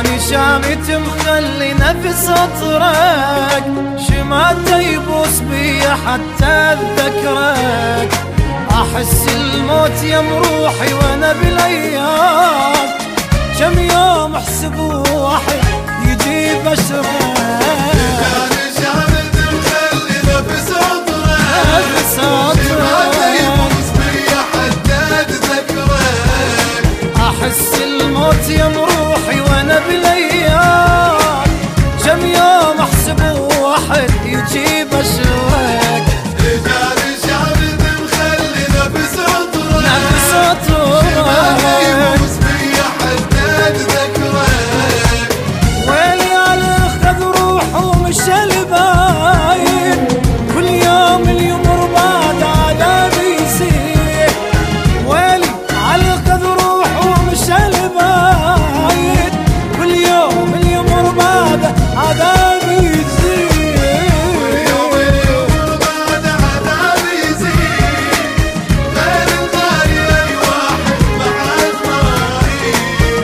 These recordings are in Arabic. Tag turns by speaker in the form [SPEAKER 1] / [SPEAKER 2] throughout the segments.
[SPEAKER 1] جاني شامت مخلي نفس اطرك، شماته يبوس بي حتى اتذكرك. احس الموت يم روحي وانا بالايام، كم يوم احسب واحد يجي بشرك.
[SPEAKER 2] جاني شامت مخلي نفس اطرك، شماته يبوس بي حتى اتذكرك.
[SPEAKER 1] احس الموت يم روحي وانا بالايام، كم يوم احسب واحد يجي بشرك.
[SPEAKER 2] جاني شامت مخلي نفس اطرك،
[SPEAKER 1] نفس اطرك
[SPEAKER 2] شماته يبوس بي حتى اتذكرك.
[SPEAKER 1] ويلي على خذ روحه ومشى الباين، كل يوم اليمر بعد عذابي يزيد. ويلي على خذ روحه ومشى الباين، كل يوم اليمر بعد عذابي يزيد.
[SPEAKER 2] يوم اليمر بعد عذابي يزيد، غير الغالي اي واحد بعد مرايد.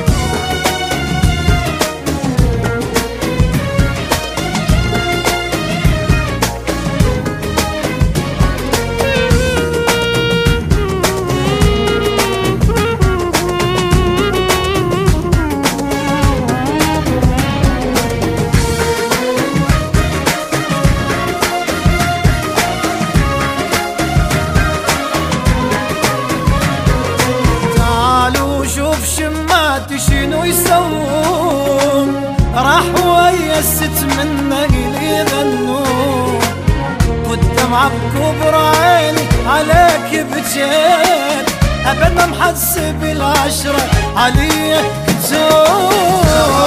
[SPEAKER 1] تعالوا شوف شماتي شنو يسوون، راح ويست منه إلي ذنون. والدمعة بكبر عيني عليك بجيت، أبدا محسب العشرة علي كتون.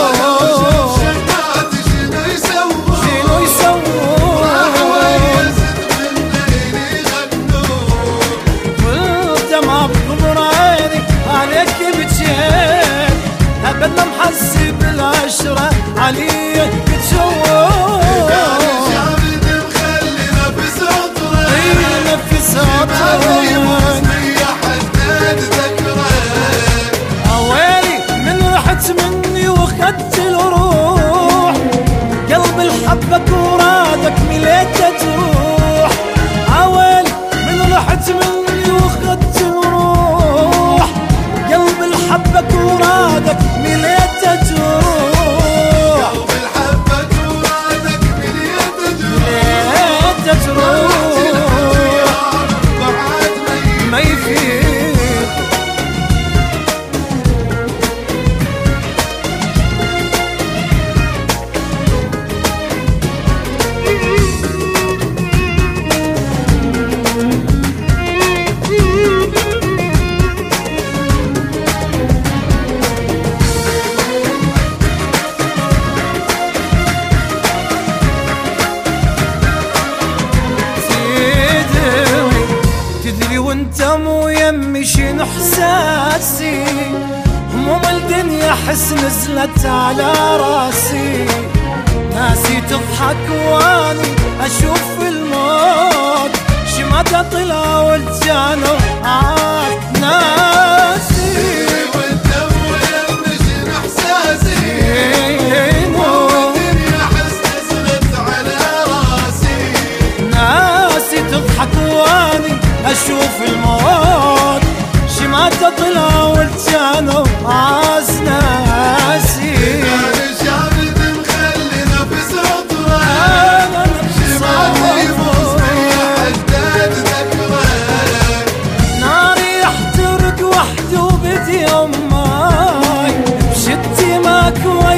[SPEAKER 2] شماتي شنو يسوون،
[SPEAKER 1] شنو يسوون،
[SPEAKER 2] راح ويست منه إلي غنون.
[SPEAKER 1] والدمعة بكبر عيني عليك بجيت، أبدا محسب العشرة علي كتون.
[SPEAKER 2] جاني شامت مخلي نفس اطرك،
[SPEAKER 1] نفس
[SPEAKER 2] شماته يبوس
[SPEAKER 1] اطرك
[SPEAKER 2] بي حتى اتذكرك.
[SPEAKER 1] اويلي من رحت مني واخدت الروح، قلب الحبك ورادك مليته تروح. اويلي من رحت مني واخدت الروح، قلب الحبك ورادك مليته تروح.
[SPEAKER 2] قلب الحبك ورادك مليته تروح.
[SPEAKER 1] مليته تروح
[SPEAKER 2] بعد
[SPEAKER 1] ما يفيد. تدري وانت مو يمي شنو احساسي، هموم الدنيا حس نزلت على راسي. ناسي تضحك واني اشوف الموت، شماتة طلع والجانو عاد ناسي.
[SPEAKER 2] وانت ويم شنو احساسي،
[SPEAKER 1] هموم
[SPEAKER 2] الدنيا حس نزلت على راسي.
[SPEAKER 1] ناسي تضحك واني اشوف الموت، شماتة طلع والجانو عاز ناسي.
[SPEAKER 2] جاني شامت مخلي نفس اطرك،
[SPEAKER 1] انا نفس
[SPEAKER 2] شماته يبوس بي حتى اتذكرك.
[SPEAKER 1] ناري يحترق وحده وبدي اماي، بشتي ماك